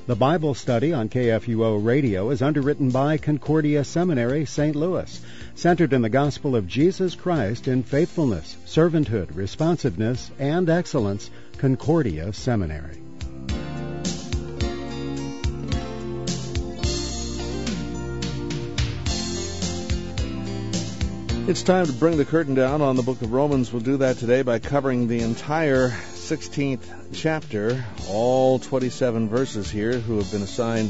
The Bible study on KFUO Radio is underwritten by Concordia Seminary, St. Louis, centered in the gospel of Jesus Christ in faithfulness, servanthood, responsiveness, and excellence. Concordia Seminary. It's time to bring the curtain down on the book of Romans. We'll do that today by covering the entire 16th chapter, all 27 verses here that have been assigned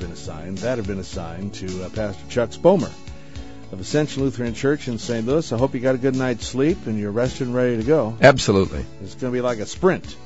to Pastor Chuck Spomer of Ascension Lutheran Church in St. Louis. I hope you got a good night's sleep and you're rested and ready to go. Absolutely. It's going to be like a sprint.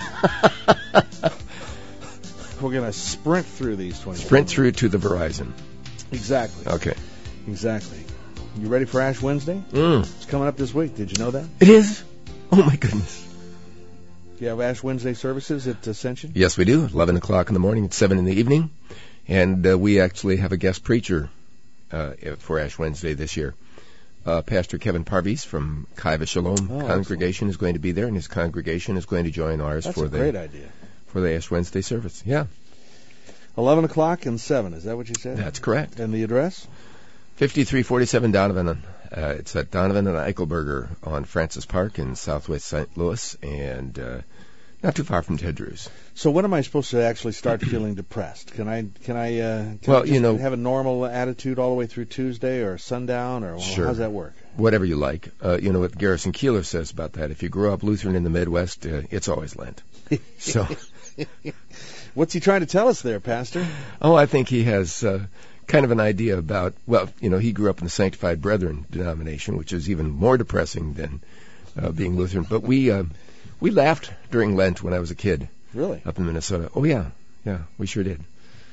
We're going to sprint through these 27. Sprint through to the Verizon. Exactly. Okay. Exactly. You ready for Ash Wednesday? It's coming up this week. Did you know that? It is? Oh, my goodness. Do you have Ash Wednesday services at Ascension? Yes, we do. 11 o'clock in the morning, it's 7 in the evening. And we actually have a guest preacher for Ash Wednesday this year. Pastor Kevin Parviz from Kaiva Shalom congregation is going to be there, and his congregation is going to join ours. That's a great idea. For the Ash Wednesday service. Yeah. 11 o'clock and 7. Is that what you said? That's correct. And the address? 5347 Donovan. It's at Donovan and Eichelberger on Francis Park in southwest St. Louis, and not too far from Ted Drew's. So when am I supposed to actually start feeling depressed? Can I have a normal attitude all the way through Tuesday or sundown, or sure. How does that work? Whatever you like. You know what Garrison Keillor says about that. If you grew up Lutheran in the Midwest, it's always Lent. So, what's he trying to tell us there, Pastor? Oh, I think he has kind of an idea about, he grew up in the Sanctified Brethren denomination, which is even more depressing than being Lutheran. But we laughed during Lent when I was a kid. Really? Up in Minnesota. Oh, yeah, we sure did.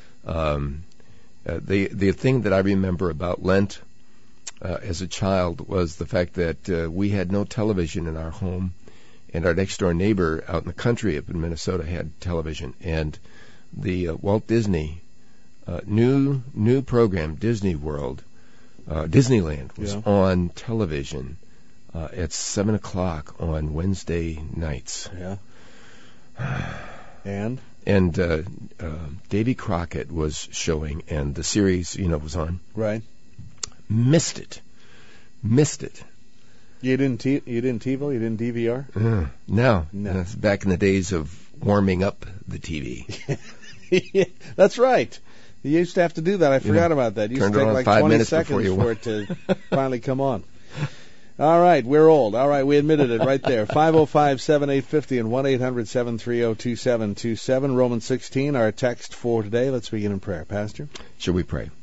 The thing that I remember about Lent as a child was the fact that we had no television in our home, and our next-door neighbor out in the country up in Minnesota had television. And the Walt Disney new program, Disney World, Disneyland, was on television at 7 o'clock on Wednesday nights. Yeah. And Davy Crockett was showing, and the series, was on. Right. Missed it. You didn't TiVo? You didn't DVR? No. That's back in the days of warming up the TV. Yeah, that's right. You used to have to do that. I forgot about that. You used to take like 20 seconds for it to finally come on. All right, we're old. All right, we admitted it right there. 505-7850 and 1-800-730-2727. Romans 16, our text for today. Let's begin in prayer. Pastor? Shall we pray?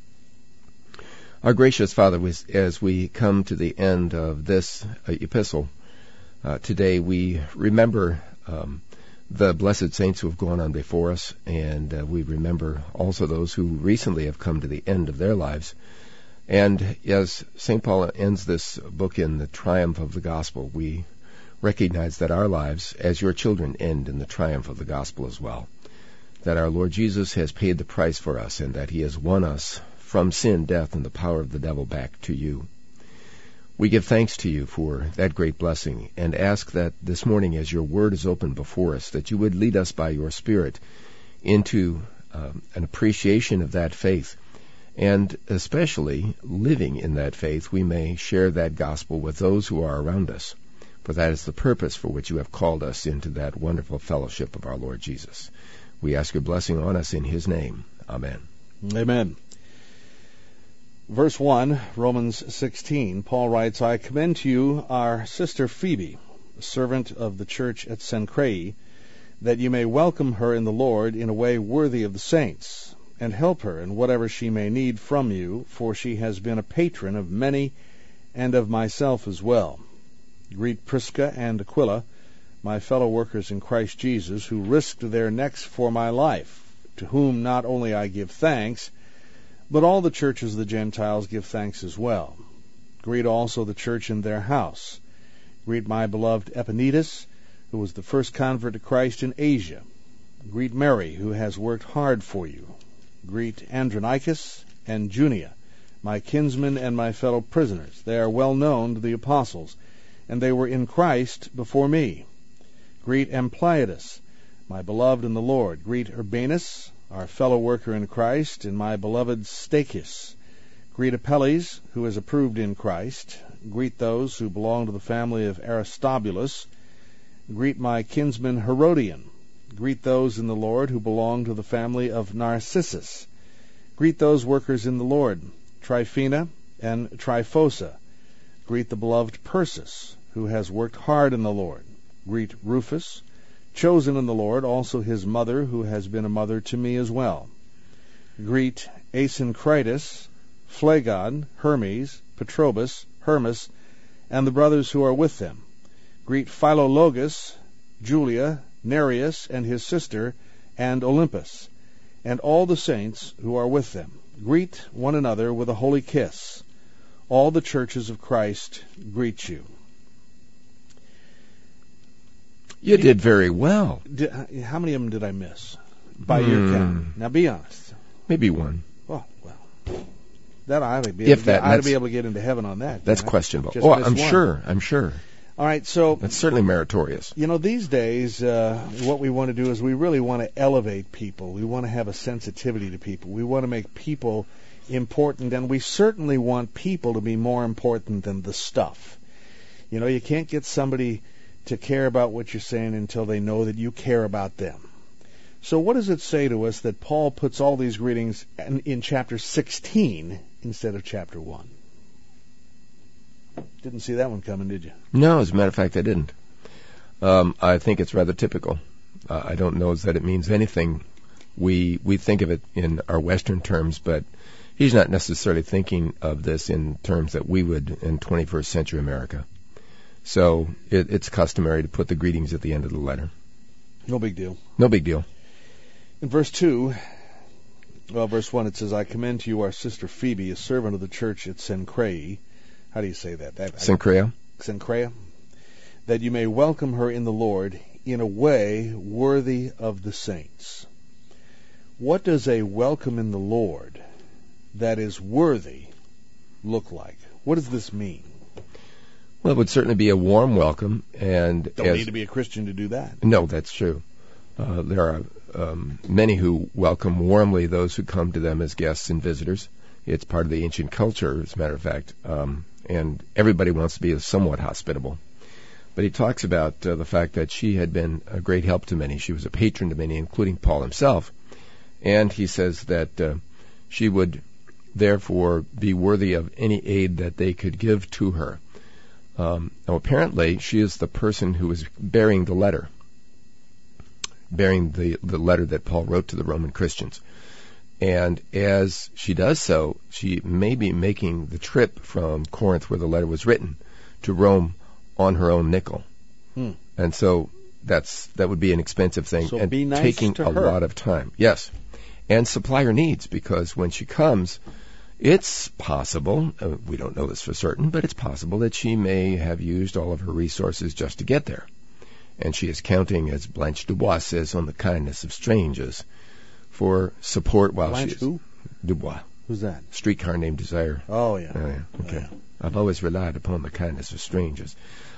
Our gracious Father, as we come to the end of this epistle, today we remember the blessed saints who have gone on before us, and we remember also those who recently have come to the end of their lives. And as St. Paul ends this book in the triumph of the gospel, we recognize that our lives, as your children, end in the triumph of the gospel as well. That our Lord Jesus has paid the price for us, and that he has won us from sin, death, and the power of the devil back to you. We give thanks to you for that great blessing, and ask that this morning, as your word is open before us, that you would lead us by your Spirit into an appreciation of that faith, and especially living in that faith, we may share that gospel with those who are around us, for that is the purpose for which you have called us into that wonderful fellowship of our Lord Jesus. We ask your blessing on us in his name. Amen. Amen. Verse 1, Romans 16, Paul writes, I commend to you our sister Phoebe, a servant of the church at Cenchreae, that you may welcome her in the Lord in a way worthy of the saints, and help her in whatever she may need from you, for she has been a patron of many and of myself as well. Greet Prisca and Aquila, my fellow workers in Christ Jesus, who risked their necks for my life, to whom not only I give thanks, but all the churches of the Gentiles give thanks as well. Greet also the church in their house. Greet my beloved Epaenetus, who was the first convert to Christ in Asia. Greet Mary, who has worked hard for you. Greet Andronicus and Junia, my kinsmen and my fellow prisoners. They are well known to the apostles, and they were in Christ before me. Greet Ampliatus, my beloved in the Lord. Greet Urbanus, our fellow worker in Christ, and my beloved Stachys. Greet Apelles, who is approved in Christ. Greet those who belong to the family of Aristobulus. Greet my kinsman Herodion. Greet those in the Lord who belong to the family of Narcissus. Greet those workers in the Lord, Tryphena and Tryphosa. Greet the beloved Persis, who has worked hard in the Lord. Greet Rufus, chosen in the Lord, also his mother, who has been a mother to me as well. Greet Asyncritus, Phlegon, Hermes, Petrobus, Hermas, and the brothers who are with them. Greet Philologus, Julia, Nereus and his sister, and Olympus, and all the saints who are with them. Greet one another with a holy kiss. All the churches of Christ greet you. You did very well. How many of them did I miss? By your count. Now be honest. Maybe one. Oh, well. That I ought to be able to get into heaven on that. That's questionable. Oh, I'm sure. All right, so that's certainly meritorious. You know, these days, what we want to do is we really want to elevate people. We want to have a sensitivity to people. We want to make people important, and we certainly want people to be more important than the stuff. You know, you can't get somebody to care about what you're saying until they know that you care about them. So what does it say to us that Paul puts all these greetings in chapter 16 instead of chapter 1? Didn't see that one coming, did you? No, as a matter of fact, I didn't. I think it's rather typical. I don't know that it means anything. We think of it in our Western terms, but he's not necessarily thinking of this in terms that we would in 21st century America. So it's customary to put the greetings at the end of the letter. No big deal. No big deal. In verse 1, it says, I commend to you our sister Phoebe, a servant of the church at Cenchreae. How do you say that? Cenchreae. Cenchreae. That you may welcome her in the Lord in a way worthy of the saints. What does a welcome in the Lord that is worthy look like? What does this mean? Well, it would certainly be a warm welcome. And don't need to be a Christian to do that. No, that's true. There are many who welcome warmly those who come to them as guests and visitors. It's part of the ancient culture, as a matter of fact, and everybody wants to be somewhat hospitable. But he talks about the fact that she had been a great help to many. She was a patron to many, including Paul himself. And he says that she would therefore be worthy of any aid that they could give to her. Now, apparently, she is the person who is bearing the letter that Paul wrote to the Roman Christians. And as she does so, she may be making the trip from Corinth, where the letter was written, to Rome on her own nickel. And so that would be an expensive thing, so and be nice taking to a her. lot of time. Yes. And supply her needs, because when she comes, it's possible, we don't know this for certain, but it's possible that she may have used all of her resources just to get there. And she is counting, as Blanche Dubois says, on the kindness of strangers for support while Blanche she is. who? Dubois. Who's that? Streetcar Named Desire. Oh, yeah. Oh, yeah. Okay. Oh, yeah. I've always relied upon the kindness of strangers.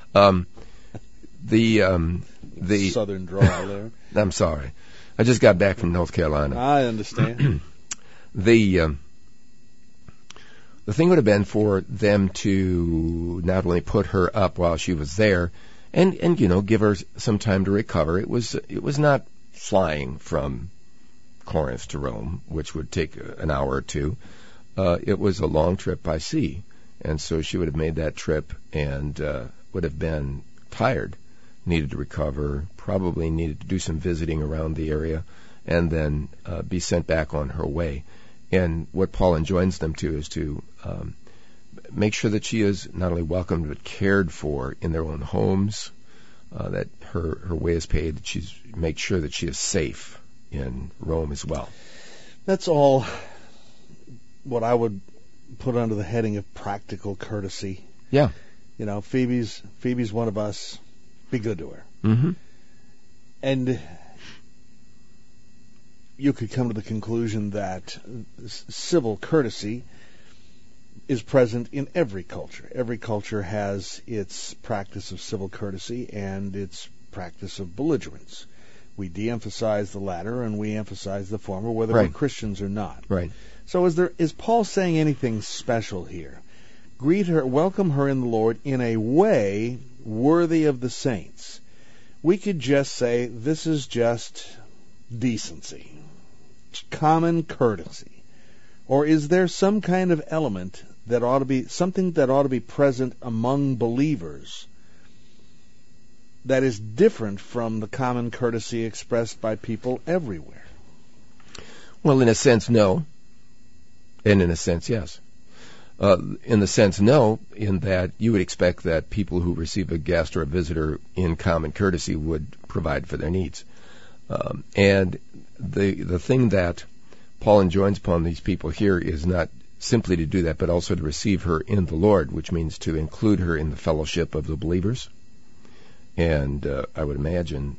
The Southern drawl there. I'm sorry. I just got back from North Carolina. I understand. The thing would have been for them to not only put her up while she was there, and give her some time to recover. It was not flying from Corinth to Rome, which would take an hour or two. It was a long trip by sea, and so she would have made that trip and would have been tired, needed to recover, probably needed to do some visiting around the area, and then be sent back on her way. And what Paul enjoins them to is to make sure that she is not only welcomed but cared for in their own homes, that her way is paid, that she's make sure that she is safe in Rome as well. That's all what I would put under the heading of practical courtesy. Yeah. Phoebe's one of us. Be good to her. Mm-hmm. And you could come to the conclusion that civil courtesy is present in every culture. Every culture has its practice of civil courtesy and its practice of belligerence. We de-emphasize the latter and we emphasize the former, whether Right. we're Christians or not. Right. So is Paul saying anything special here? Greet her, welcome her in the Lord in a way worthy of the saints. We could just say this is just decency, common courtesy. Or is there some kind of element that ought to be, something that ought to be present among believers that is different from the common courtesy expressed by people everywhere? Well, in a sense, no. And in a sense, yes. In the sense, no, in that you would expect that people who receive a guest or a visitor in common courtesy would provide for their needs. And the thing that Paul enjoins upon these people here is not simply to do that, but also to receive her in the Lord, which means to include her in the fellowship of the believers. And I would imagine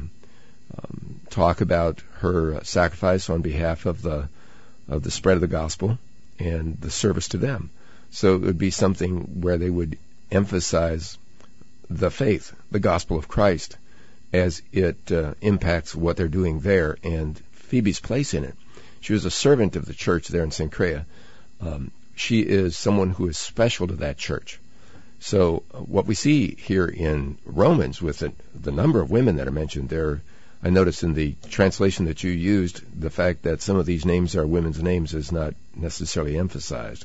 talk about her sacrifice on behalf of the spread of the gospel and the service to them. So it would be something where they would emphasize the faith, the gospel of Christ, as it impacts what they're doing there and Phoebe's place in it. She was a servant of the church there in Cenchrea. She is someone who is special to that church. So what we see here in Romans with the number of women that are mentioned there, I noticed in the translation that you used, the fact that some of these names are women's names is not necessarily emphasized.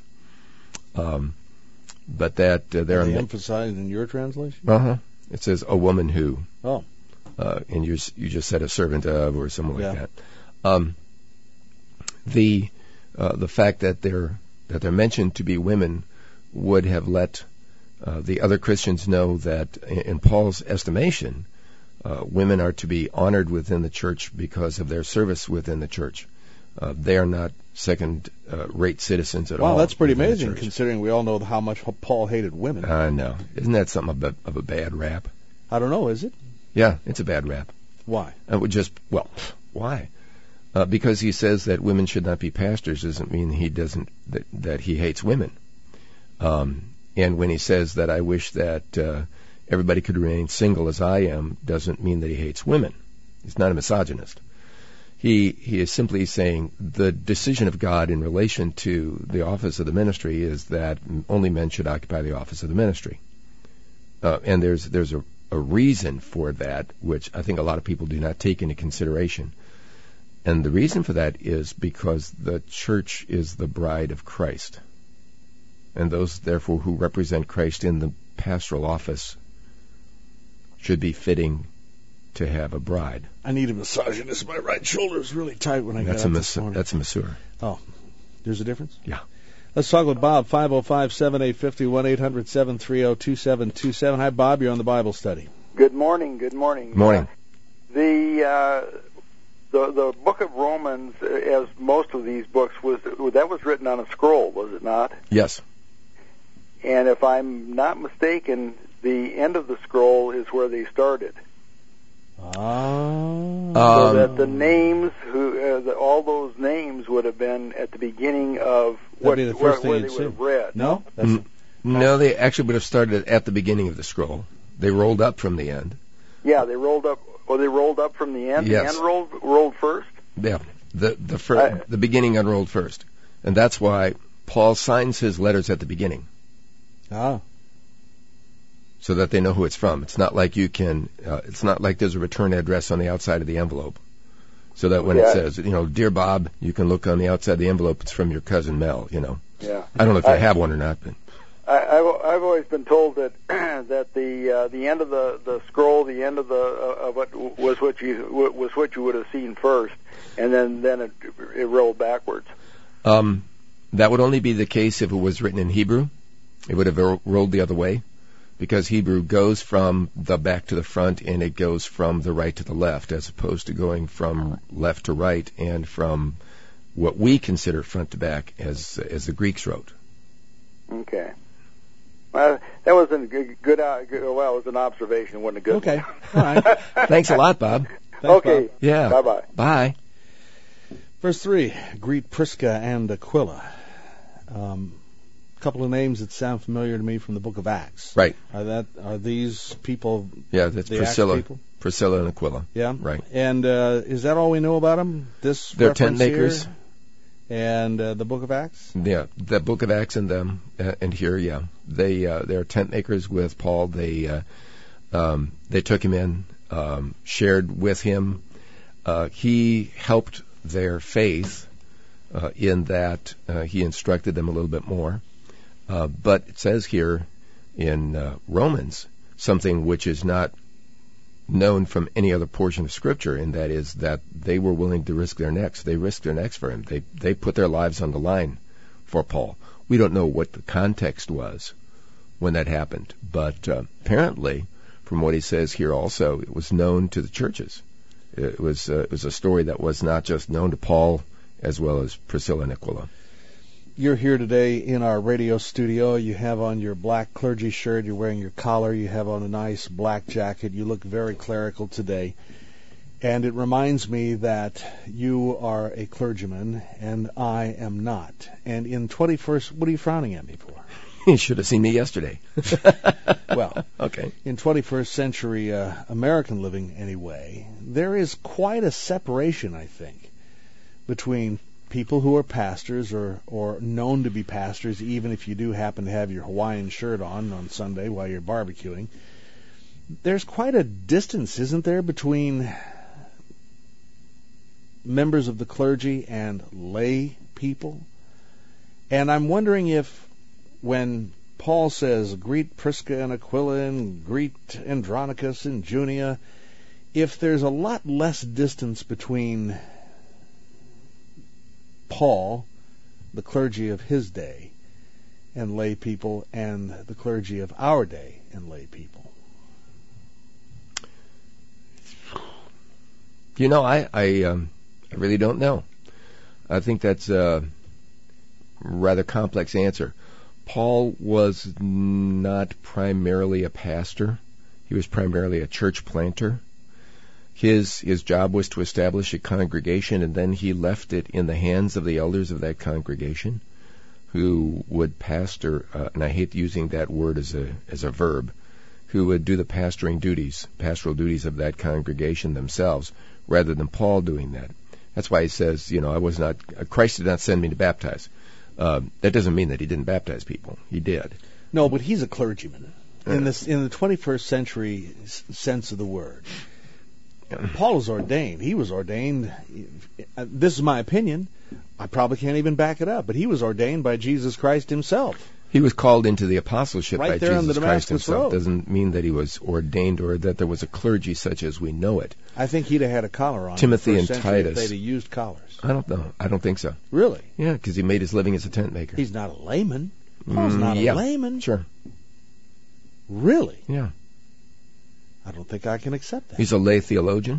But that there are emphasized in your translation? Uh-huh. It says a woman who. Oh. And you just said a servant of or something like that. The fact that they're mentioned to be women would have let the other Christians know that in Paul's estimation, women are to be honored within the church because of their service within the church. They are not second-rate citizens at all. Wow, that's pretty amazing, considering we all know how much Paul hated women. I know. Isn't that something of a bad rap? I don't know, is it? Yeah, it's a bad rap. Why? Why? Because he says that women should not be pastors doesn't mean that he hates women. And when he says that I wish that everybody could remain single as I am, doesn't mean that he hates women. He's not a misogynist. He is simply saying the decision of God in relation to the office of the ministry is that only men should occupy the office of the ministry. And there's a reason for that, which I think a lot of people do not take into consideration. And the reason for that is because the church is the bride of Christ. And those, therefore, who represent Christ in the pastoral office should be fitting to have a bride. I need a misogynist. My right shoulder is really tight when I get up this morning. That's a masseur. Oh, there's a difference? Yeah. Let's talk with Bob, 505-7850, 1-800-730-2727. Hi, Bob. You're on the Bible study. Good morning. Good morning. Morning. The book of Romans, as most of these books, was written on a scroll, was it not? Yes. And if I'm not mistaken, the end of the scroll is where they started. So that the names, all those names would have been at the beginning of where they would have read. No? No, they actually would have started at the beginning of the scroll. They rolled up from the end. Yeah, they rolled up. Oh, they rolled up from the end. Yes. The end rolled first. Yeah, the beginning unrolled first, and that's why Paul signs his letters at the beginning. So that they know who it's from. It's not like it's not like there's a return address on the outside of the envelope. So that when it says, Dear Bob, you can look on the outside of the envelope, it's from your cousin Mel, Yeah. I don't know if they have one or not, but. I've always been told that that the end of the scroll, the end of it was what you would have seen first, and then it rolled backwards. That would only be the case if it was written in Hebrew. It would have rolled the other way, because Hebrew goes from the back to the front, and it goes from the right to the left, as opposed to going from left to right and from what we consider front to back as the Greeks wrote. Okay. Well, that was a good. Well, it was an observation. It wasn't a good. Okay. One. All right. Thanks a lot, Bob. Thanks, okay. Bob. Yeah. Bye-bye. Bye. Verse 3, greet Prisca and Aquila. couple of names that sound familiar to me from the book of Acts. Right. Are these people? Yeah, that's the Priscilla. Acts people? Priscilla and Aquila. Yeah. Right. And is that all we know about them? They're tent makers. And the book of Acts? Yeah, the book of Acts and them, and here, yeah. They're tent makers with Paul. They took him in, shared with him. He helped their faith in that he instructed them a little bit more. But it says here in Romans something which is not known from any other portion of Scripture, and that is that they were willing to risk their necks. They risked their necks for him. They put their lives on the line for Paul. We don't know what the context was when that happened, but apparently, from what he says here also, it was known to the churches. It was a story that was not just known to Paul as well as Priscilla and Aquila. You're here today in our radio studio. You have on your black clergy shirt. You're wearing your collar. You have on a nice black jacket. You look very clerical today. And it reminds me that you are a clergyman and I am not. And in 21st, what are you frowning at me for? You should have seen me yesterday. Well, okay. In 21st century American living anyway, there is quite a separation, I think, between people who are pastors or known to be pastors, even if you do happen to have your Hawaiian shirt on Sunday while you're barbecuing. There's quite a distance, isn't there, between members of the clergy and lay people? And I'm wondering if when Paul says, greet Prisca and Aquila and greet Andronicus and Junia, if there's a lot less distance between Paul, the clergy of his day, and lay people, and the clergy of our day and lay people. You know, I really don't know. I think that's a rather complex answer. Paul was not primarily a pastor. He was primarily a church planter. His job was to establish a congregation, and then he left it in the hands of the elders of that congregation, who would pastor, and I hate using that word as a verb, who would do the pastoral duties of that congregation themselves, rather than Paul doing that. That's why he says, Christ did not send me to baptize. That doesn't mean that he didn't baptize people. He did. No, but he's a clergyman in the 21st century sense of the word. Paul was ordained. He was ordained. This is my opinion. I probably can't even back it up, but he was ordained by Jesus Christ himself. He was called into the apostleship right by there Jesus Christ himself. Road. Doesn't mean that he was ordained or that there was a clergy such as we know it. I think he'd have had a collar on. Timothy and If Titus. they'd have used collars. I don't know. I don't think so. Really? Yeah, because he made his living as a tent maker. He's not a layman. Paul's not a layman. Sure. Really? Yeah. I don't think I can accept that. He's a lay theologian.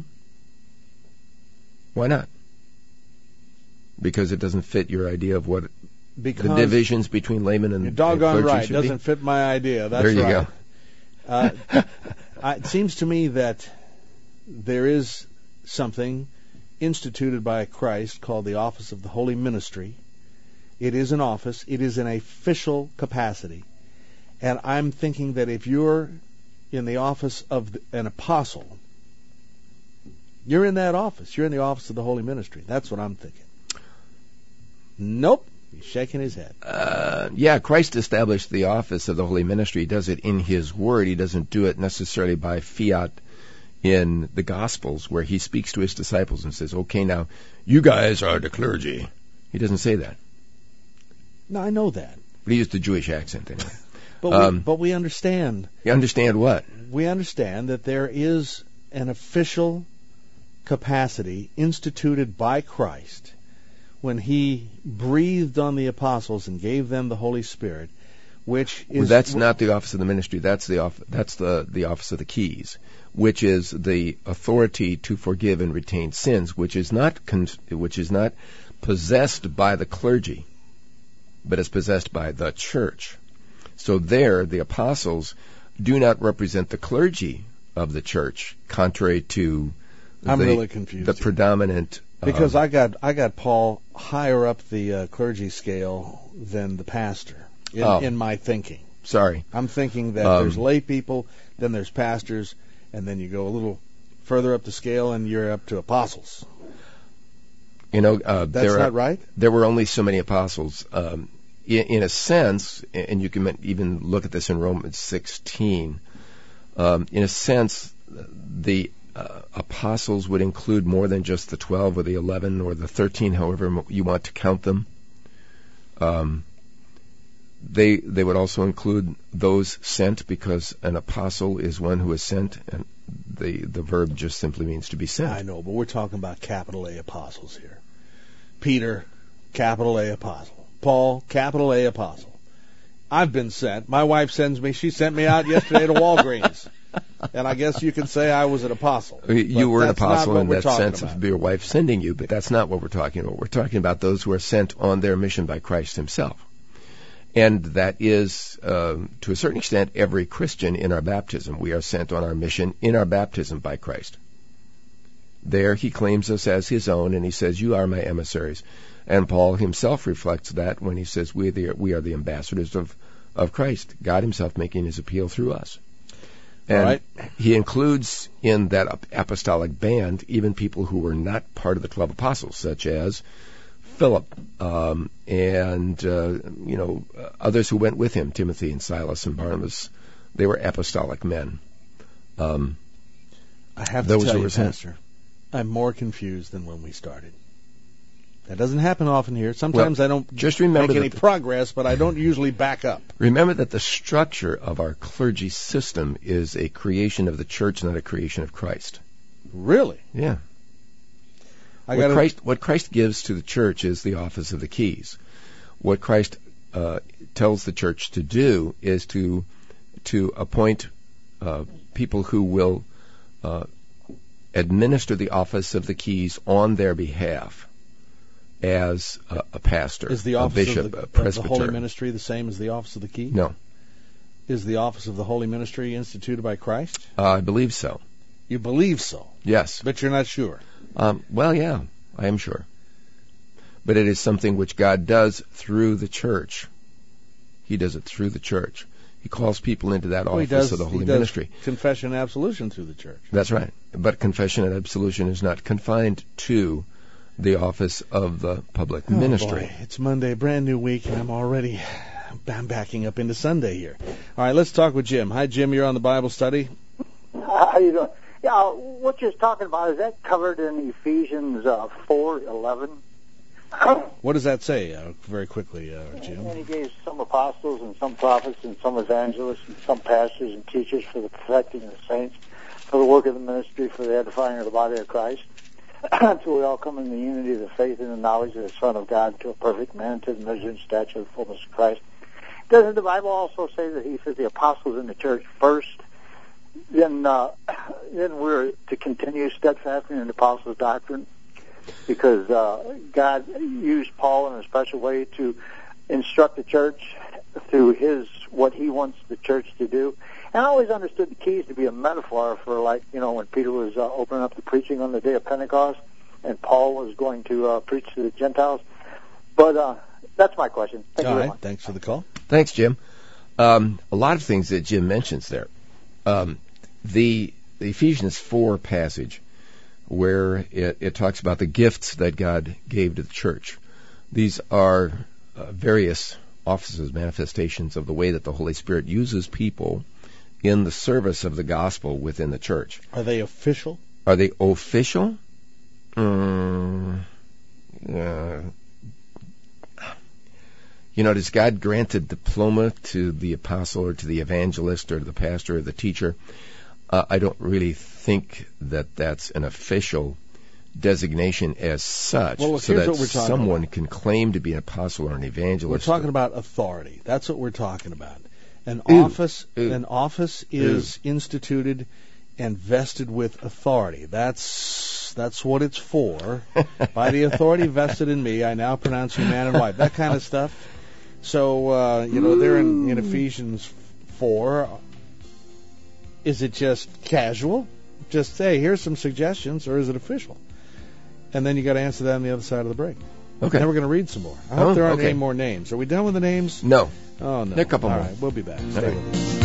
Why not? Because it doesn't fit your idea of what the divisions between laymen and you're doggone clergy right. should Doesn't be. fit my idea. That's there you right. go. It seems to me that there is something instituted by Christ called the office of the Holy Ministry. It is an office. It is an official capacity. And I'm thinking that if you're in the office of an apostle, you're in that office. You're in the office of the Holy Ministry. That's what I'm thinking. Nope. He's shaking his head. Yeah, Christ established the office of the Holy Ministry. He does it in His Word. He doesn't do it necessarily by fiat in the Gospels, where He speaks to His disciples and says, okay, now, you guys are the clergy. He doesn't say that. No, I know that. But he used the Jewish accent anyway. But we understand. You understand what? We understand that there is an official capacity instituted by Christ when He breathed on the apostles and gave them the Holy Spirit, which is... Well, that's not the office of the ministry. That's the office of the keys, which is the authority to forgive and retain sins, which is not possessed by the clergy, but is possessed by the church. So there, the apostles do not represent the clergy of the church, contrary to really confused the predominant... Because I got Paul higher up the clergy scale than the pastor. in my thinking. Sorry. I'm thinking that there's lay people, then there's pastors, and then you go a little further up the scale and you're up to apostles. That's not right? There were only so many apostles. In a sense, and you can even look at this in Romans 16, in a sense, the apostles would include more than just the 12 or the 11 or the 13, however you want to count them. They would also include those sent, because an apostle is one who is sent, and the verb just simply means to be sent. I know, but we're talking about capital A apostles here. Peter, capital A apostle. Paul, capital A apostle. I've been sent. My wife sends me. She sent me out yesterday to Walgreens. And I guess you can say I was an apostle. You were an apostle in that sense of your wife sending you, but that's not what we're talking about. We're talking about those who are sent on their mission by Christ himself. And that is, to a certain extent, every Christian in our baptism. We are sent on our mission in our baptism by Christ. There he claims us as his own, and he says, "You are my emissaries." And Paul himself reflects that when he says, we are the ambassadors of Christ, God himself making his appeal through us. And he includes in that apostolic band even people who were not part of the 12 apostles, such as Philip, and others who went with him, Timothy and Silas and Barnabas. They were apostolic men. I have to tell you, Pastor, I'm more confused than when we started. That doesn't happen often here. Sometimes I don't make any progress, but I don't usually back up. Remember that the structure of our clergy system is a creation of the church, not a creation of Christ. Really? Yeah. What Christ gives to the church is the office of the keys. What Christ tells the church to do is to appoint people who will administer the office of the keys on their behalf as a pastor, a bishop, a presbyter. Is the holy ministry the same as the office of the key? No. Is the office of the holy ministry instituted by Christ? I believe so. You believe so? Yes. But you're not sure? Well, yeah, I am sure. But it is something which God does through the church. He does it through the church. He calls people into that office of the holy ministry. Confession and absolution through the church. That's right. But confession and absolution is not confined to the office of the public ministry. Boy. It's Monday, brand new week, and I'm backing up into Sunday here. All right, let's talk with Jim. Hi, Jim. You're on the Bible study. How you doing? Yeah, what you're talking about, is that covered in Ephesians 4:11? What does that say, very quickly, Jim? And he gave some apostles and some prophets and some evangelists and some pastors and teachers for the perfecting of the saints, for the work of the ministry, for the edifying of the body of Christ, until we all come in the unity of the faith and the knowledge of the Son of God, to a perfect man, to the measure and stature of the fullness of Christ. Doesn't the Bible also say that he says the apostles in the church first, then we're to continue steadfastly in the apostles' doctrine? Because God used Paul in a special way to instruct the church through what he wants the church to do. And I always understood the keys to be a metaphor for, when Peter was opening up the preaching on the day of Pentecost and Paul was going to preach to the Gentiles. But that's my question. Thank you very much. Thanks for the call. Thanks, Jim. A lot of things that Jim mentions there. The Ephesians 4 passage, where it talks about the gifts that God gave to the church. These are various offices, manifestations of the way that the Holy Spirit uses people in the service of the gospel within the church. Are they official? Are they official? Does God grant a diploma to the apostle or to the evangelist or to the pastor or the teacher? I don't really think that that's an official designation as such, so that someone can claim to be an apostle or an evangelist. We're talking about authority. That's what we're talking about. An office is instituted and vested with authority. That's what it's for. By the authority vested in me, I now pronounce you man and wife. That kind of stuff. So, there in Ephesians 4, is it just casual? Just say, here's some suggestions, or is it official? And then you got to answer that on the other side of the break. Okay. And then we're going to read some more. I hope there aren't any more names. Are we done with the names? No. Oh, no. There are a couple more. All right, we'll be back. Stay Okay. with us.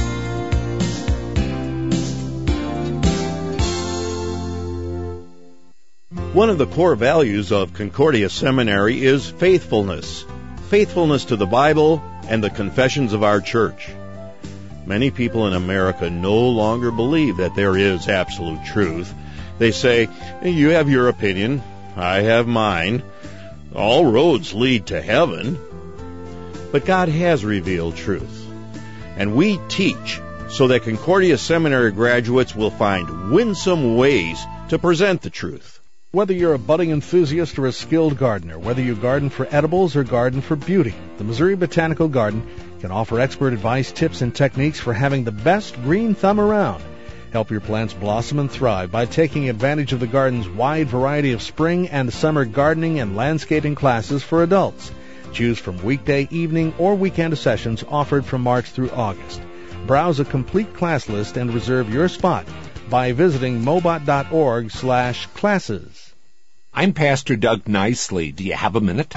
One of the core values of Concordia Seminary is faithfulness. Faithfulness to the Bible and the confessions of our church. Many people in America no longer believe that there is absolute truth. They say, you have your opinion, I have mine. All roads lead to heaven. But God has revealed truth. And we teach so that Concordia Seminary graduates will find winsome ways to present the truth. Whether you're a budding enthusiast or a skilled gardener, whether you garden for edibles or garden for beauty, the Missouri Botanical Garden can offer expert advice, tips, and techniques for having the best green thumb around. Help your plants blossom and thrive by taking advantage of the garden's wide variety of spring and summer gardening and landscaping classes for adults. Choose from weekday, evening, or weekend sessions offered from March through August. Browse a complete class list and reserve your spot by visiting mobot.org/classes. I'm Pastor Doug Nicely. Do you have a minute?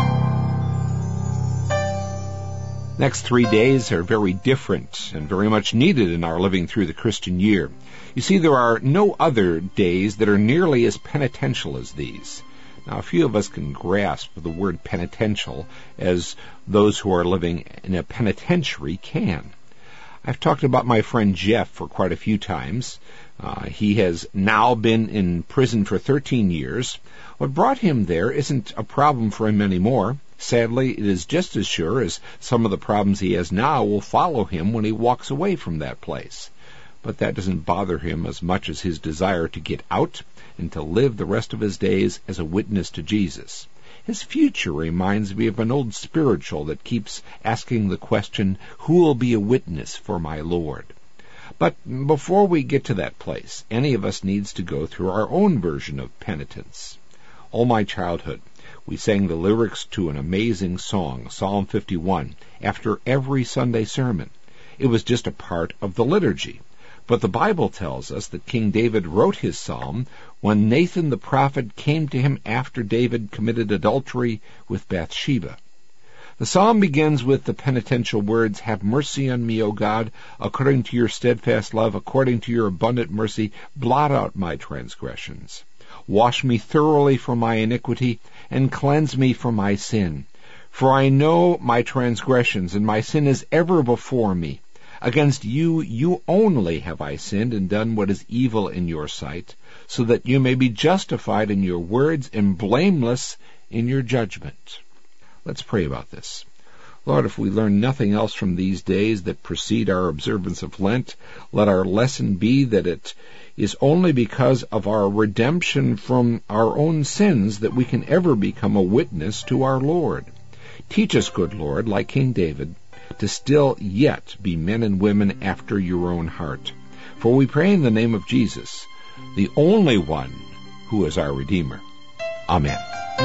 Next 3 days are very different and very much needed in our living through the Christian year. You see, there are no other days that are nearly as penitential as these. Now, a few of us can grasp the word penitential as those who are living in a penitentiary can. I've talked about my friend Jeff for quite a few times. He has now been in prison for 13 years. What brought him there isn't a problem for him anymore. Sadly, it is just as sure as some of the problems he has now will follow him when he walks away from that place. But that doesn't bother him as much as his desire to get out and to live the rest of his days as a witness to Jesus. His future reminds me of an old spiritual that keeps asking the question, who will be a witness for my Lord? But before we get to that place, any of us needs to go through our own version of penitence. All my childhood, we sang the lyrics to an amazing song, Psalm 51, after every Sunday sermon. It was just a part of the liturgy. But the Bible tells us that King David wrote his psalm when Nathan the prophet came to him after David committed adultery with Bathsheba. The psalm begins with the penitential words, "Have mercy on me, O God, according to your steadfast love, according to your abundant mercy, blot out my transgressions. Wash me thoroughly from my iniquity, and cleanse me from my sin. For I know my transgressions, and my sin is ever before me. Against you, you only have I sinned and done what is evil in your sight, so that you may be justified in your words and blameless in your judgment." Let's pray about this. Lord, if we learn nothing else from these days that precede our observance of Lent, let our lesson be that it is only because of our redemption from our own sins that we can ever become a witness to our Lord. Teach us, good Lord, like King David, to still yet be men and women after your own heart. For we pray in the name of Jesus, the only one who is our Redeemer. Amen.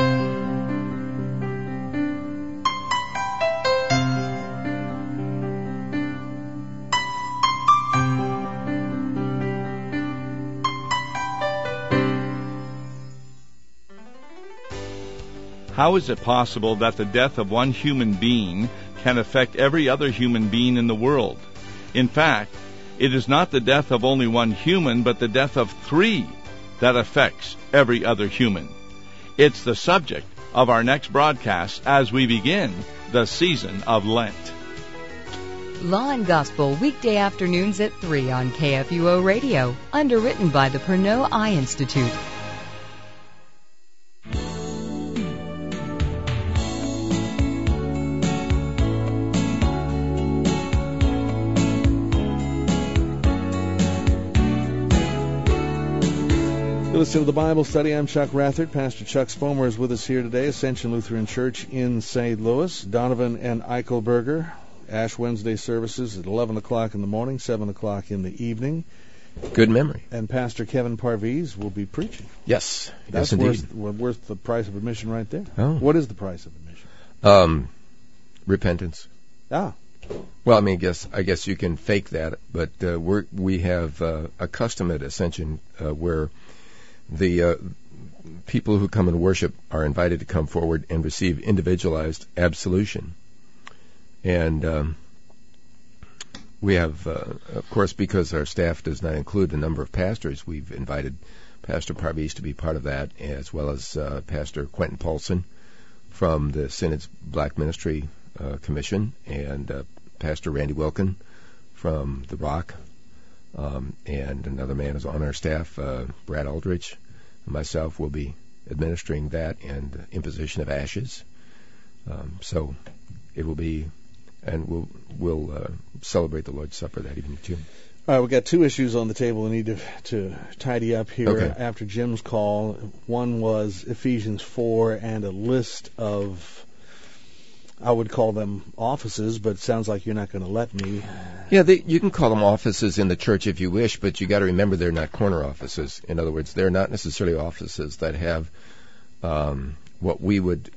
How is it possible that the death of one human being can affect every other human being in the world? In fact, it is not the death of only one human, but the death of 3 that affects every other human. It's the subject of our next broadcast as we begin the season of Lent. Law and Gospel, weekday afternoons at 3 on KFUO Radio, underwritten by the Pernod Eye Institute. Listen to the Bible study. I'm Chuck Rathert. Pastor Chuck Spomer is with us here today, Ascension Lutheran Church in St. Louis. Donovan and Eichelberger, Ash Wednesday services at 11 o'clock in the morning, 7 o'clock in the evening. Good memory. And Pastor Kevin Parviz will be preaching. Yes. That's yes, indeed. worth the price of admission right there. Oh. What is the price of admission? Repentance. Ah. Well, I mean, I guess you can fake that, but we have a custom at Ascension where the people who come and worship are invited to come forward and receive individualized absolution. And we have, of course, because our staff does not include the number of pastors, we've invited Pastor Parviz to be part of that, as well as Pastor Quentin Paulson from the Synod's Black Ministry Commission, and Pastor Randy Wilkin from the Rock, and another man is on our staff, Brad Aldrich, and myself will be administering that and imposition of ashes. So it will be, and we'll celebrate the Lord's Supper that evening too. All right, we've got two issues on the table we need to tidy up here after Jim's call. One was Ephesians 4 and a list of, I would call them offices, but it sounds like you're not going to let me. Yeah, you can call them offices in the church if you wish, but you got to remember they're not corner offices. In other words, they're not necessarily offices that have what we would.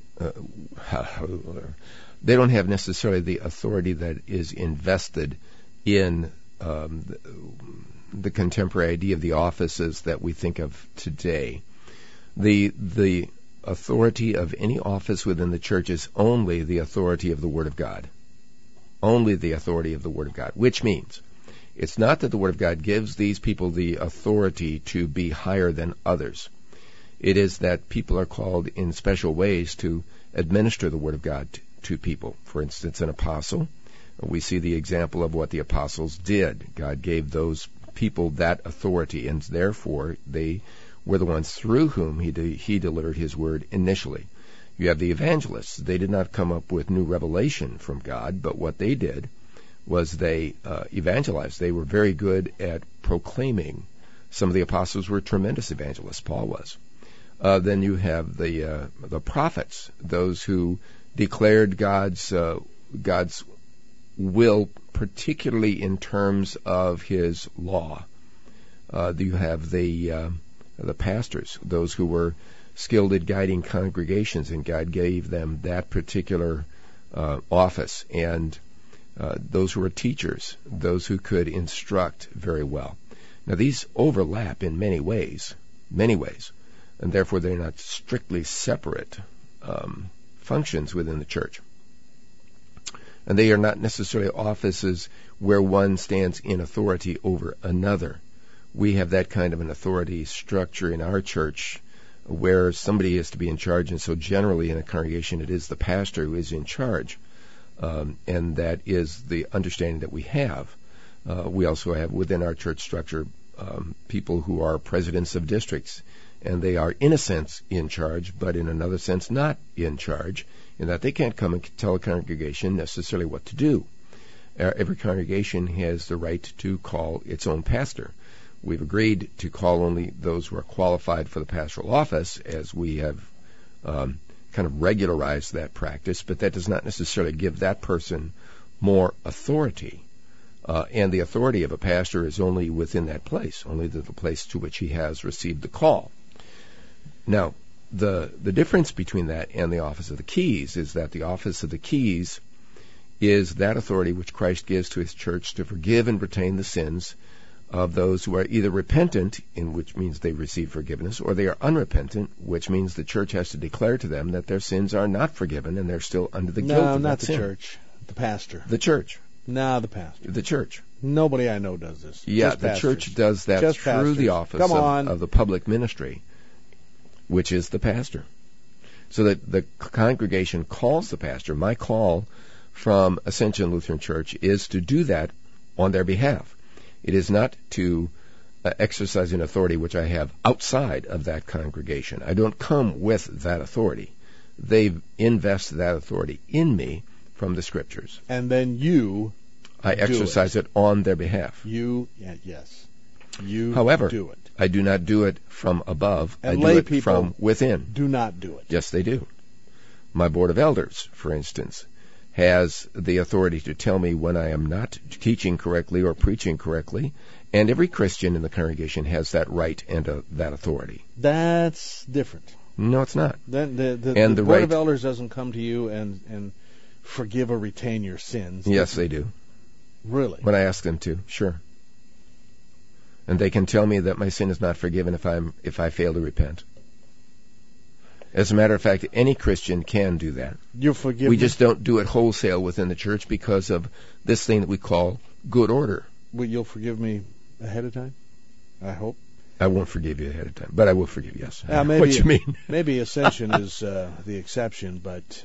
They don't have necessarily the authority that is invested in the contemporary idea of the offices that we think of today. The authority of any office within the church is only the authority of the Word of God. Only the authority of the Word of God, which means it's not that the Word of God gives these people the authority to be higher than others. It is that people are called in special ways to administer the Word of God to people. For instance, an apostle, we see the example of what the apostles did. God gave those people that authority, and therefore they were the ones through whom he delivered his word initially. You have the evangelists. They did not come up with new revelation from God, but what they did was they evangelized. They were very good at proclaiming. Some of the apostles were tremendous evangelists. Paul was. Then you have the prophets, those who declared God's will, particularly in terms of His law. You have the pastors, those who were skilled at guiding congregations, and God gave them that particular office. And those who were teachers, those who could instruct very well. Now these overlap in many ways, and therefore they're not strictly separate functions within the church. And they are not necessarily offices where one stands in authority over another. We have that kind of an authority structure in our church where somebody is to be in charge, and so generally in a congregation it is the pastor who is in charge, and that is the understanding that we have. We also have within our church structure people who are presidents of districts, and they are in a sense in charge, but in another sense not in charge, in that they can't come and tell a congregation necessarily what to do. Every congregation has the right to call its own pastor. We've agreed to call only those who are qualified for the pastoral office, as we have kind of regularized that practice, but that does not necessarily give that person more authority. And the authority of a pastor is only within that place, only the place to which he has received the call. Now, the difference between that and the office of the keys is that the office of the keys is that authority which Christ gives to His church to forgive and retain the sins of those who are either repentant, in which means they receive forgiveness, or they are unrepentant, which means the church has to declare to them that their sins are not forgiven and they're still under the guilt of that sin. No, not the church. The pastor. The church. No, the pastor. The church. Nobody I know does this. Yeah, just the pastors. Church does that just through pastors. the office of the public ministry, which is the pastor. So that the congregation calls the pastor. My call from Ascension Lutheran Church is to do that on their behalf. It is not to exercise an authority which I have outside of that congregation. I don't come with that authority. They invest that authority in me from the Scriptures. And then I exercise it on their behalf. Yes. You However, do it. I do not do it from above. And I do it from within. Do not do it. Yes, they do. My board of elders, for instance, has the authority to tell me when I am not teaching correctly or preaching correctly, and every Christian in the congregation has that right and that authority. That's different. No, it's not. Then the board of elders doesn't come to you and forgive or retain your sins. Yes, they do. Really? When I ask them to, sure. And they can tell me that my sin is not forgiven if I fail to repent. As a matter of fact, any Christian can do that. You forgive We me? just don't do it wholesale within the church because of this thing that we call good order. Well, you'll forgive me ahead of time? I hope. I won't forgive you ahead of time, but I will forgive you, yes. Maybe, what you mean? Maybe ascension is the exception, but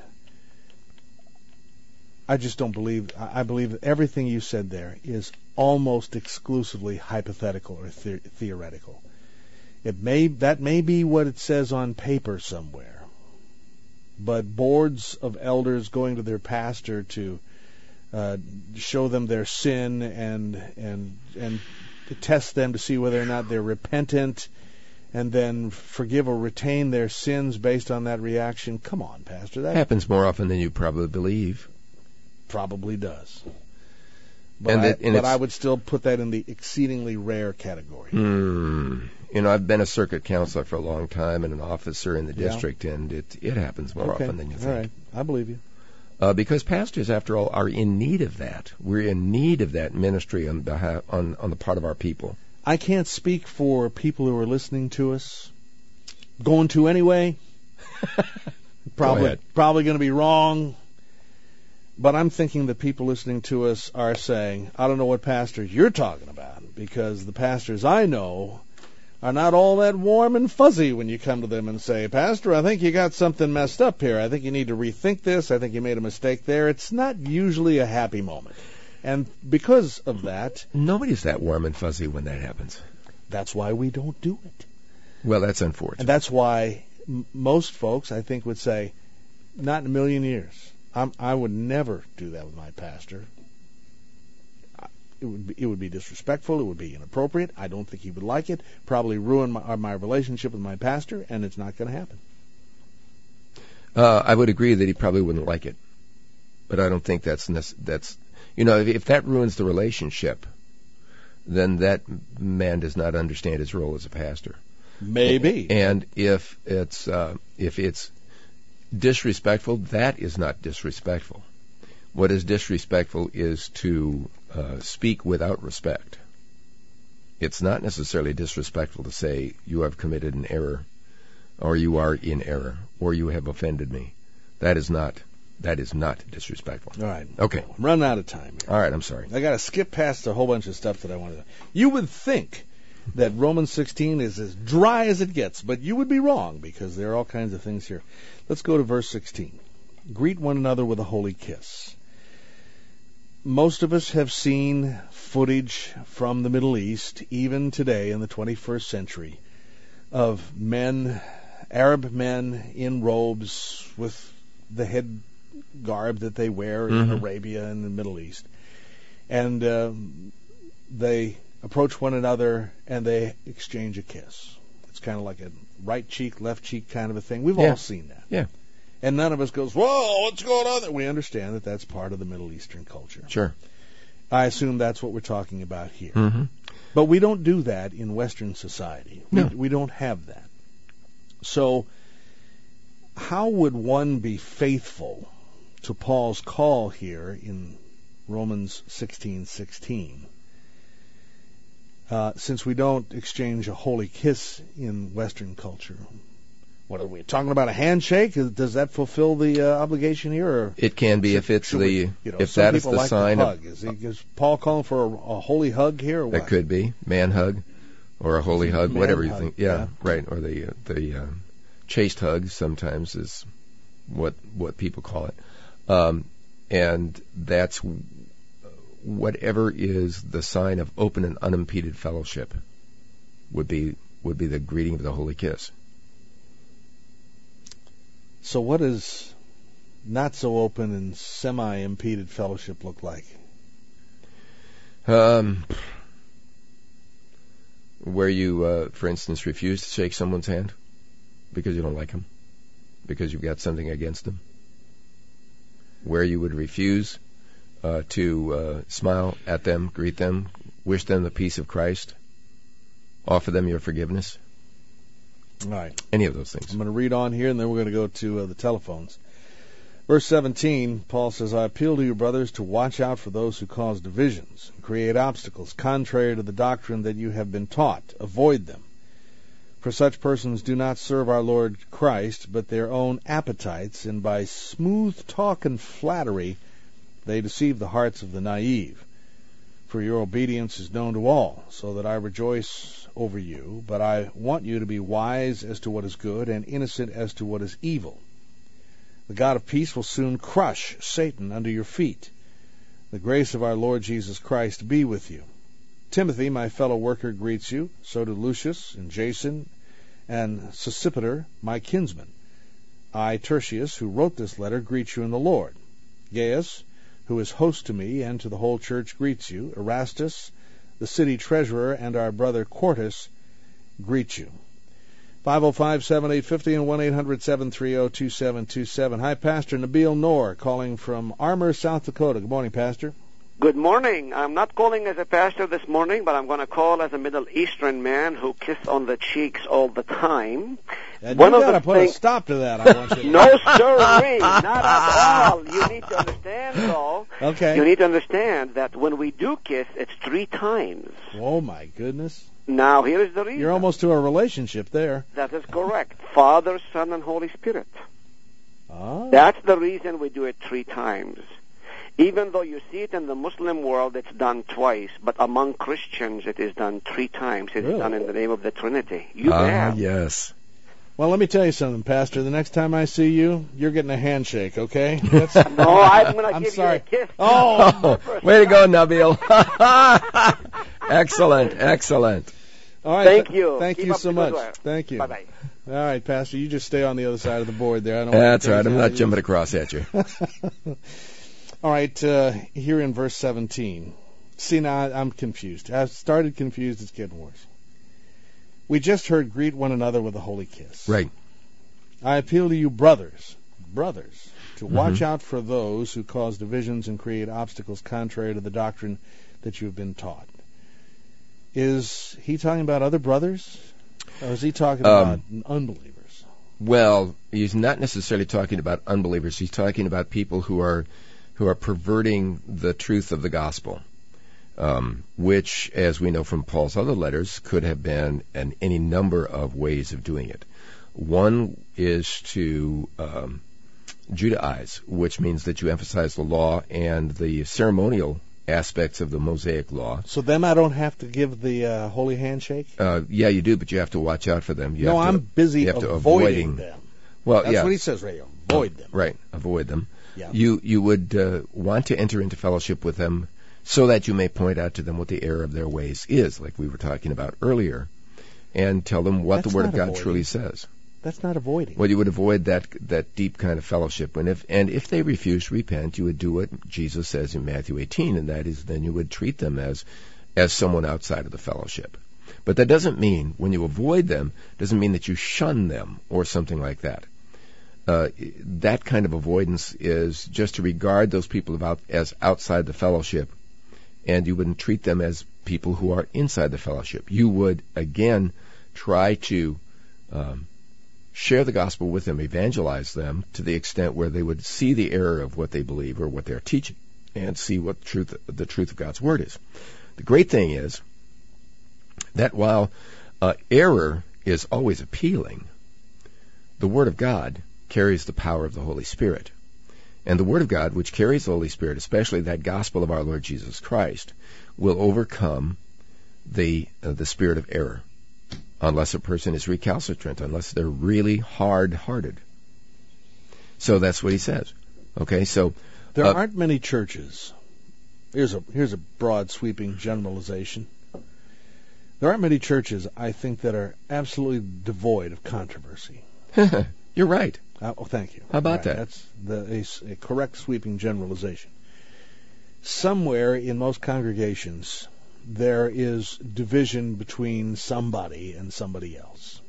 I just don't believe. I believe that everything you said there is almost exclusively hypothetical or theoretical. That may be what it says on paper somewhere, but boards of elders going to their pastor to show them their sin and to test them to see whether or not they're repentant, and then forgive or retain their sins based on that reaction. Come on, Pastor. That happens more often than you probably believe. Probably does. But I would still put that in the exceedingly rare category. I've been a circuit counselor for a long time and an officer in the district, and it happens more often than you think. All right. I believe you. Because pastors, after all, are in need of that. We're in need of that ministry on the part of our people. I can't speak for people who are listening to us. Going to anyway. Probably going to be wrong. But I'm thinking that people listening to us are saying, I don't know what pastors you're talking about, because the pastors I know are not all that warm and fuzzy when you come to them and say, Pastor, I think you got something messed up here. I think you need to rethink this. I think you made a mistake there. It's not usually a happy moment. And because of that... Nobody's that warm and fuzzy when that happens. That's why we don't do it. Well, that's unfortunate. And that's why most folks, I think, would say, not in a million years. I would never do that with my pastor. It would be disrespectful. It would be inappropriate. I don't think he would like it. Probably ruin my relationship with my pastor, and it's not going to happen. I would agree that he probably wouldn't like it, but I don't think that's if that ruins the relationship, then that man does not understand his role as a pastor. Maybe. And if it's disrespectful, that is not disrespectful. What is disrespectful is to speak without respect. It's not necessarily disrespectful to say you have committed an error, or you are in error, or you have offended me. That is not disrespectful. All right. Okay. I'm running out of time here. All right, I'm sorry. I got to skip past a whole bunch of stuff that I wanted to... You would think that Romans 16 is as dry as it gets, but you would be wrong, because there are all kinds of things here. Let's go to verse 16. Greet one another with a holy kiss. Most of us have seen footage from the Middle East, even today in the 21st century, of men, Arab men in robes with the head garb that they wear in Arabia and the Middle East. And they approach one another and they exchange a kiss. It's kind of like a right cheek, left cheek kind of a thing. We've all seen that. Yeah. And none of us goes, whoa, what's going on there? We understand that that's part of the Middle Eastern culture. Sure. I assume that's what we're talking about here. Mm-hmm. But we don't do that in Western society. No. We don't have that. So how would one be faithful to Paul's call here in Romans 16:16? Since we don't exchange a holy kiss in Western culture. What are we talking about? A handshake? Does that fulfill the obligation here? Or it can be if it's the if some that is people the like sign to hug. Is Paul calling for a holy hug here? Or what? That could be man hug, or a holy hug, Man whatever hug, you think. yeah. Right. Or the chaste hug sometimes is what people call it, and that's whatever is the sign of open and unimpeded fellowship would be the greeting of the holy kiss. So what does not so open and semi-impeded fellowship look like? Where you, for instance, refuse to shake someone's hand because you don't like them, because you've got something against them. Where you would refuse to smile at them, greet them, wish them the peace of Christ, offer them your forgiveness. All right. Any of those things. I'm going to read on here, and then we're going to go to the telephones. Verse 17, Paul says, I appeal to you, brothers, to watch out for those who cause divisions and create obstacles contrary to the doctrine that you have been taught. Avoid them. For For such persons do not serve our Lord Christ, but their own appetites, and by smooth talk and flattery they deceive the hearts of the naive. For your obedience is known to all, so that I rejoice over you, but I want you to be wise as to what is good and innocent as to what is evil. The God of peace will soon crush Satan under your feet. The grace of our Lord Jesus Christ be with you. Timothy, my fellow worker, greets you. So do Lucius and Jason and Sosipater, my kinsman. I, Tertius, who wrote this letter, greet you in the Lord. Gaius, who is host to me and to the whole church, greets you. Erastus, the city treasurer, and our brother Quartus greet you. 505-7850 and 1-800-730-2727. Hi, Pastor Nabil Noor, calling from Armour, South Dakota. Good morning, Pastor. Good morning. I'm not calling as a pastor this morning, but I'm going to call as a Middle Eastern man who kiss on the cheeks all the time. And you got to put a stop to that, I want you to No, sirree, not at all. You need to understand, though. Okay. You need to understand that when we do kiss, it's 3 times. Oh, my goodness. Now, here is the reason. You're almost to a relationship there. That is correct. Father, Son, and Holy Spirit. Oh. That's the reason we do it 3 times. Even though you see it in the Muslim world, it's done twice, but among Christians, it is done 3 times. It is done in the name of the Trinity. You bet. Yes. Well, let me tell you something, Pastor. The next time I see you, you're getting a handshake, okay? No, I'm going to give you a kiss. Oh, way to go, Nabil. Excellent. All right. Thank you. Thank you so much. Thank you. Bye-bye. All right, Pastor, you just stay on the other side of the board there. That's right. I'm not jumping across at you. All right, here in verse 17. See, now I'm confused. I've started confused. It's getting worse. We just heard greet one another with a holy kiss. Right. I appeal to you, brothers, to watch out for those who cause divisions and create obstacles contrary to the doctrine that you have been taught. Is he talking about other brothers? Or is he talking about unbelievers? Well, he's not necessarily talking about unbelievers. He's talking about people who are perverting the truth of the gospel, which, as we know from Paul's other letters, could have been in any number of ways of doing it. One is to Judaize, which means that you emphasize the law and the ceremonial aspects of the Mosaic law. So them I don't have to give the holy handshake? Yeah, you do, but you have to watch out for them. I'm busy avoiding them. Well, that's what he says right here. Avoid them. Right, avoid them. Yeah. You would want to enter into fellowship with them so that you may point out to them what the error of their ways is, like we were talking about earlier, and tell them what the Word of God truly says. That's not avoiding. Well, you would avoid that deep kind of fellowship. And if they refuse to repent, you would do what Jesus says in Matthew 18, and that is then you would treat them as someone outside of the fellowship. But that doesn't mean, when you avoid them, doesn't mean that you shun them or something like that. That kind of avoidance is just to regard those people as outside the fellowship, and you wouldn't treat them as people who are inside the fellowship. You would, again, try to share the gospel with them, evangelize them to the extent where they would see the error of what they believe or what they're teaching and see what the truth of God's Word is. The great thing is that while error is always appealing, the Word of God carries the power of the Holy Spirit. And the Word of God, which carries the Holy Spirit, especially that gospel of our Lord Jesus Christ, will overcome the spirit of error, unless a person is recalcitrant, unless they're really hard-hearted. So that's what he says. Okay, so there aren't many churches. Here's a broad, sweeping generalization. There aren't many churches, I think, that are absolutely devoid of controversy. You're right. Oh, thank you. How about that? That's a correct, sweeping generalization. Somewhere in most congregations, there is division between somebody and somebody else.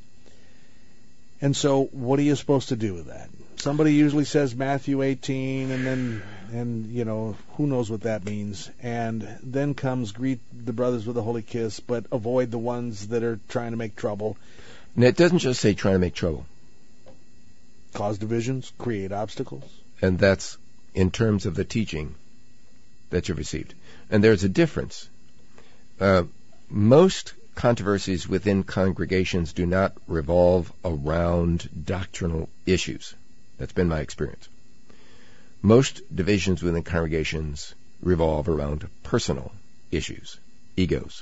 And so what are you supposed to do with that? Somebody usually says Matthew 18, and who knows what that means. And then comes greet the brothers with a holy kiss, but avoid the ones that are trying to make trouble. And it doesn't just say trying to make trouble. Cause divisions, create obstacles. And that's in terms of the teaching that you've received. And there's a difference. Most controversies within congregations do not revolve around doctrinal issues. That's been my experience. Most divisions within congregations revolve around personal issues, egos.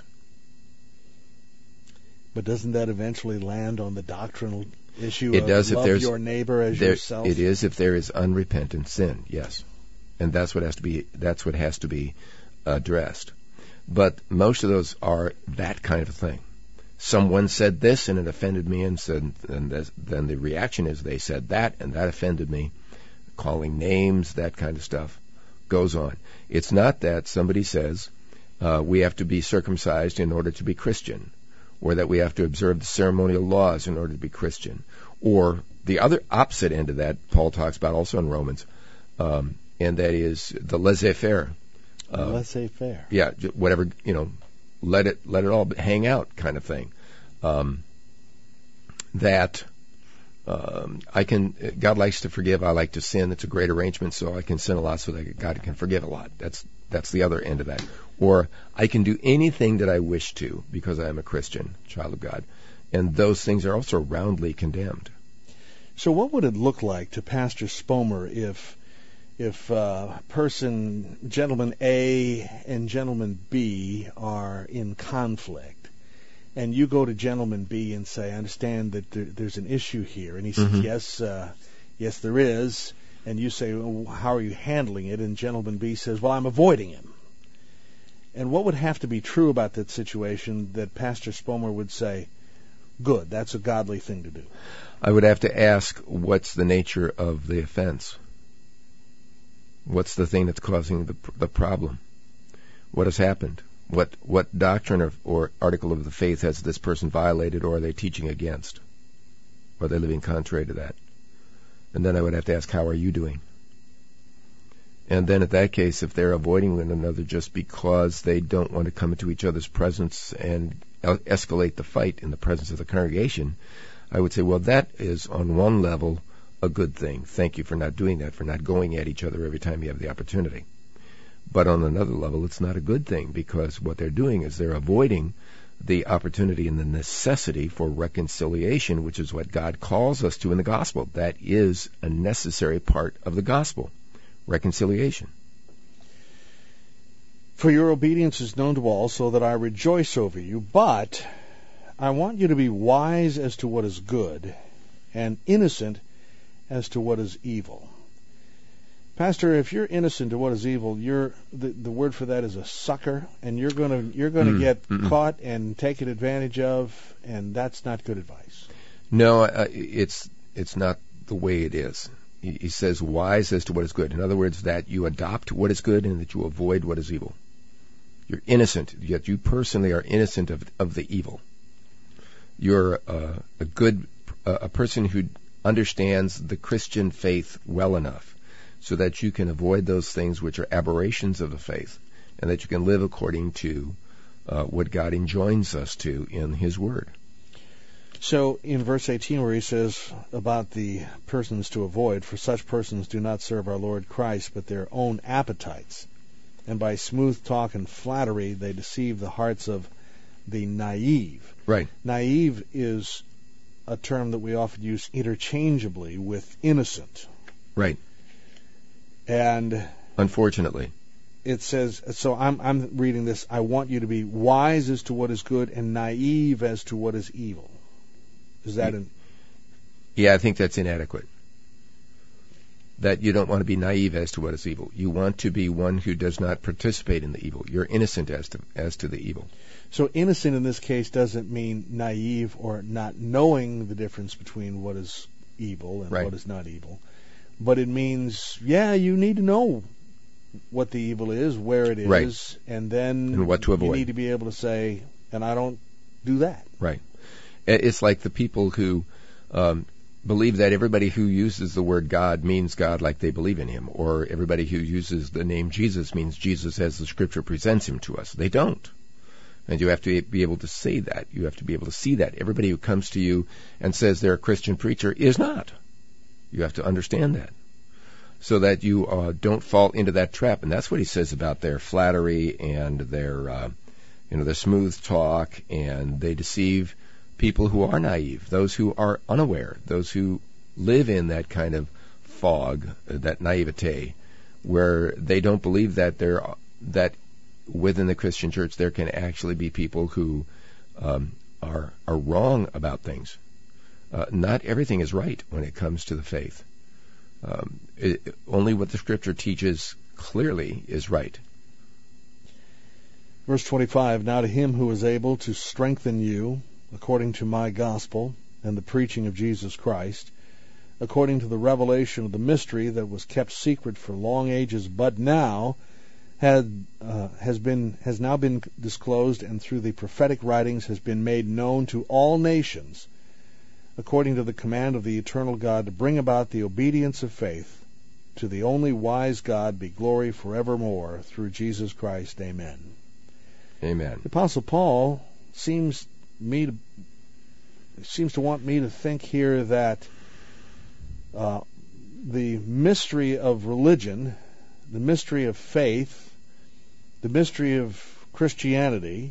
But doesn't that eventually land on the doctrinal issue it of does love if there's, your neighbor as yourself? It is if there is unrepentant sin, yes. And that's what has to be addressed. But most of those are that kind of a thing. Someone said this and it offended me, and then the reaction is they said that and that offended me. Calling names, that kind of stuff goes on. It's not that somebody says we have to be circumcised in order to be Christian, or that we have to observe the ceremonial laws in order to be Christian, or the other opposite end of that Paul talks about also in Romans, and that is the laissez-faire. Laissez-faire. Yeah, whatever, let it all hang out kind of thing. God likes to forgive, I like to sin. It's a great arrangement, so I can sin a lot so that God can forgive a lot. That's the other end of that. Or I can do anything that I wish to because I am a Christian, child of God. And those things are also roundly condemned. So what would it look like to Pastor Spomer if gentleman A and gentleman B are in conflict, and you go to gentleman B and say, I understand that there's an issue here, and he says, yes, there is, and you say, well, how are you handling it? And gentleman B says, well, I'm avoiding him. And what would have to be true about that situation that Pastor Spomer would say, good, that's a godly thing to do? I would have to ask, what's the nature of the offense? What's the thing that's causing the problem? What has happened? What doctrine or article of the faith has this person violated, or are they teaching against? Or are they living contrary to that? And then I would have to ask, how are you doing? And then at that case, if they're avoiding one another just because they don't want to come into each other's presence and escalate the fight in the presence of the congregation, I would say, well, that is on one level a good thing. Thank you for not doing that, for not going at each other every time you have the opportunity. But on another level, it's not a good thing, because what they're doing is they're avoiding the opportunity and the necessity for reconciliation, which is what God calls us to in the gospel. That is a necessary part of the gospel, reconciliation. For your obedience is known to all, so that I rejoice over you. But I want you to be wise as to what is good, and innocent as to what is evil. Pastor, if you're innocent to what is evil, the word for that is a sucker, and you're going to get caught and taken advantage of, and that's not good advice. No, it's not the way it is. He says wise as to what is good. In other words, that you adopt what is good and that you avoid what is evil. You're innocent, yet you personally are innocent of the evil. You're a person who understands the Christian faith well enough so that you can avoid those things which are aberrations of the faith, and that you can live according to what God enjoins us to in His Word. So in verse 18, where he says about the persons to avoid, for such persons do not serve our Lord Christ, but their own appetites, and by smooth talk and flattery they deceive the hearts of the naive. Right. Naive is a term that we often use interchangeably with innocent. Right. And unfortunately, it says, so I'm reading this, I want you to be wise as to what is good and naive as to what is evil. Is that Yeah, I think that's inadequate. That you don't want to be naive as to what is evil. You want to be one who does not participate in the evil. You're innocent as to the evil. So innocent in this case doesn't mean naive or not knowing the difference between what is evil and what is not evil. But it means, you need to know what the evil is, where it is, and then what to avoid. You need to be able to say, and I don't do that. Right. It's like the people who believe that everybody who uses the word God means God like they believe in Him, or everybody who uses the name Jesus means Jesus as the Scripture presents Him to us. They don't. And you have to be able to say that. You have to be able to see that. Everybody who comes to you and says they're a Christian preacher is not. You have to understand that, so that you don't fall into that trap. And that's what he says about their flattery and their the smooth talk, and they deceive people who are naive, those who are unaware, those who live in that kind of fog, that naivete, where they don't believe that that within the Christian church there can actually be people who are wrong about things. Not everything is right when it comes to the faith. Only what the Scripture teaches clearly is right. Verse 25, now to him who is able to strengthen you according to my gospel and the preaching of Jesus Christ, according to the revelation of the mystery that was kept secret for long ages, but now has now been disclosed, and through the prophetic writings has been made known to all nations, according to the command of the eternal God, to bring about the obedience of faith. To the only wise God be glory forevermore, through Jesus Christ. Amen. Amen. The Apostle Paul seems to want me to think here that the mystery of religion, the mystery of faith, the mystery of Christianity,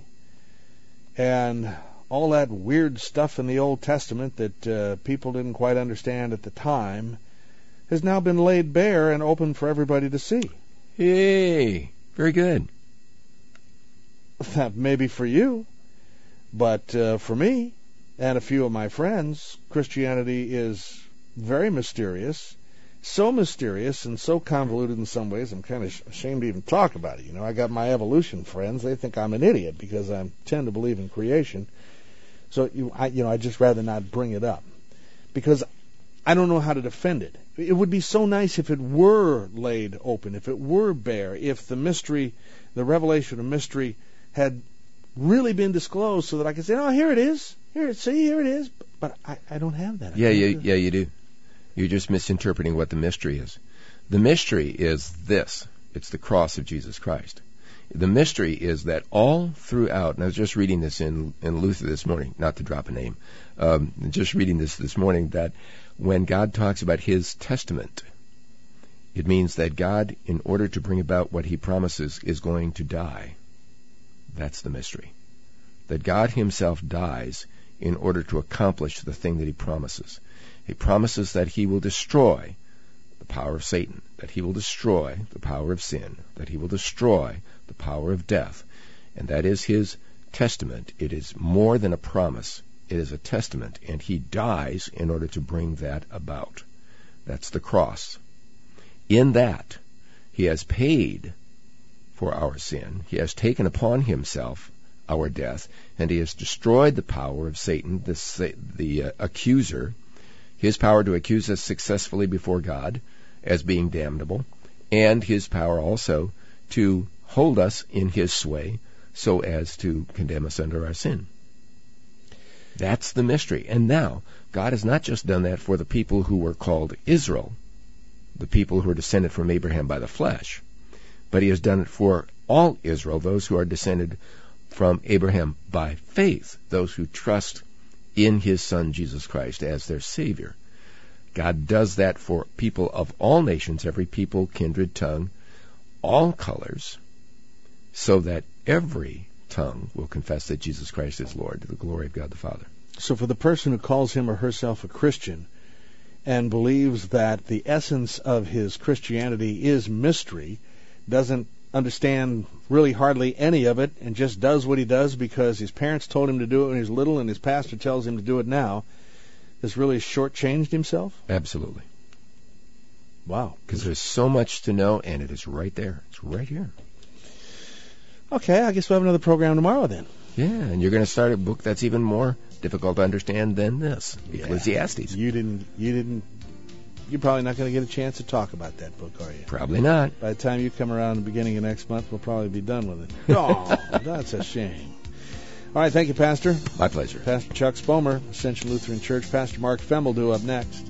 and all that weird stuff in the Old Testament that people didn't quite understand at the time has now been laid bare and open for everybody to see. Hey, very good. That may be for you, but for me and a few of my friends, Christianity is very mysterious, so mysterious and so convoluted in some ways, I'm kind of ashamed to even talk about it. I got my evolution friends. They think I'm an idiot because I tend to believe in creation. So, I'd just rather not bring it up because I don't know how to defend it. It would be so nice if it were laid open, if it were bare, if the mystery, the revelation of mystery had really been disclosed so that I could say, oh, here it is. Here it is. But I don't have that. You do. You're just misinterpreting what the mystery is. The mystery is this. It's the cross of Jesus Christ. The mystery is that all throughout, and I was just reading this in Luther this morning, not to drop a name, just reading this morning, that when God talks about his testament, it means that God, in order to bring about what he promises, is going to die. That's the mystery. That God himself dies in order to accomplish the thing that he promises. He promises that he will destroy the power of Satan, that he will destroy the power of sin, that he will destroy the power of death. And that is his testament. It is more than a promise. It is a testament, and he dies in order to bring that about. That's the cross. In that, he has paid for our sin. He has taken upon himself our death, and he has destroyed the power of Satan, the accuser, his power to accuse us successfully before God as being damnable, and his power also to hold us in his sway so as to condemn us under our sin. That's the mystery. And now, God has not just done that for the people who were called Israel, the people who are descended from Abraham by the flesh, but he has done it for all Israel, those who are descended from Abraham by faith, those who trust in his Son Jesus Christ as their Savior. God does that for people of all nations, every people, kindred, tongue, all colors, so that every tongue will confess that Jesus Christ is Lord, to the glory of God the Father. So for the person who calls him or herself a Christian and believes that the essence of his Christianity is mystery, doesn't understand really hardly any of it, and just does what he does because his parents told him to do it when he was little and his pastor tells him to do it now, has really shortchanged himself? Absolutely. Wow. Because there's so much to know, and it is right there. It's right here. Okay, I guess we'll have another program tomorrow then. Yeah, and you're going to start a book that's even more difficult to understand than this, Ecclesiastes. You're probably not going to get a chance to talk about that book, are you? Probably not. By the time you come around the beginning of next month, we'll probably be done with it. Oh, that's a shame. All right, thank you, Pastor. My pleasure. Pastor Chuck Spomer, Ascension Lutheran Church. Pastor Mark Fembledo up next.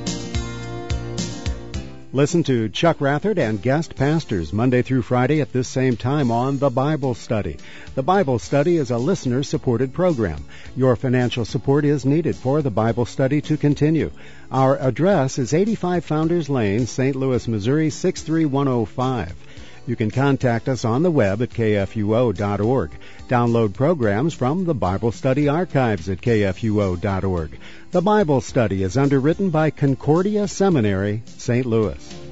Listen to Chuck Rathert and guest pastors Monday through Friday at this same time on The Bible Study. The Bible Study is a listener-supported program. Your financial support is needed for the Bible Study to continue. Our address is 85 Founders Lane, St. Louis, Missouri, 63105. You can contact us on the web at kfuo.org. Download programs from the Bible Study archives at kfuo.org. The Bible Study is underwritten by Concordia Seminary, St. Louis.